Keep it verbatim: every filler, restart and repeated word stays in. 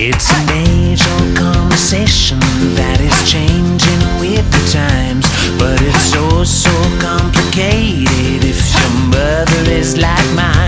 It's an age-old conversation that is changing with the times, but it's so, so complicated if your mother is like mine.